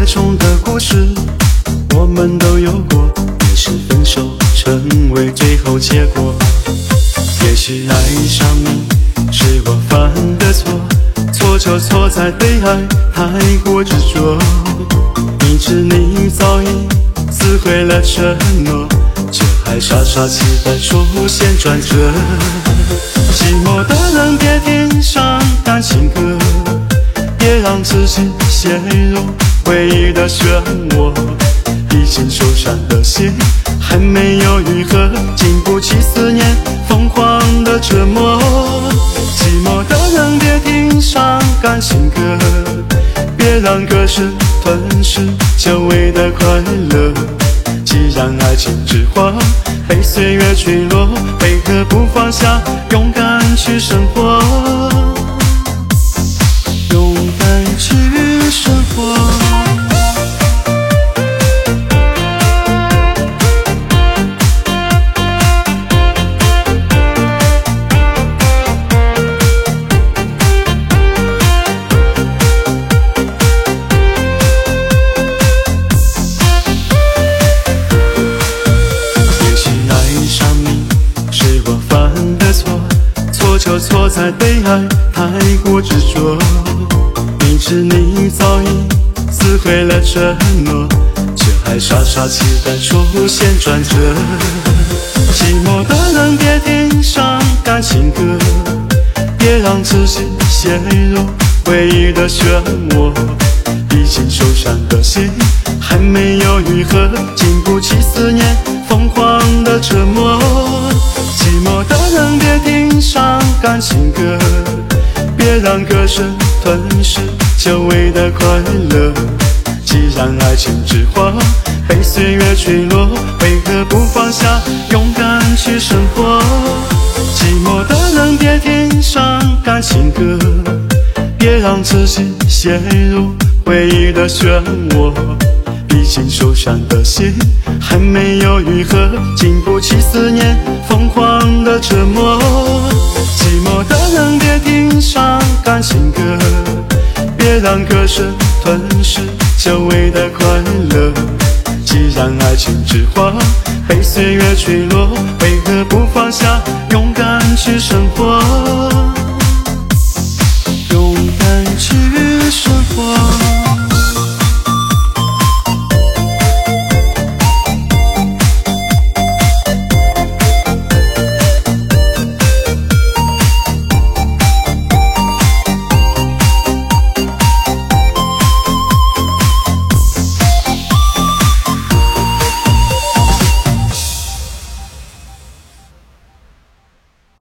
种的故事，我们都有过。也是分手成为最后结果，也许爱上你是我犯的错，错就错在对爱太过执着。明知你早已撕毁了承诺，却还傻傻期待出现转折。寂寞的人别听伤感情歌，别让自己陷入回忆的漩涡。已经受伤的心还没有愈合，经不起思念疯狂的折磨。寂寞的人别听伤感情歌，别让歌声吞噬久违的快乐。既然爱情之花被岁月坠落，为何不放下，勇敢去生活，勇敢去生活。就错在对爱太过执着，明知你早已撕毁了承诺，却还傻傻期待出现转折。寂寞的人别听伤感情歌，别让自己陷入回忆的漩涡。已经受伤的心还没有愈合，经不起思念疯狂的折磨。寂寞的人别听伤感情歌，别让歌声吞噬久违的快乐。既然爱情之花被岁月坠落，为何不放下，勇敢去生活。寂寞的人别听伤感情歌，别让自己陷入回忆的漩涡。已经受伤的心还没有愈合，经不起思念疯狂的折磨。寂寞的人别听伤感情歌，别让歌声吞噬久违的快乐。既然爱情之花被岁月坠落，为何不放下，勇敢去生活。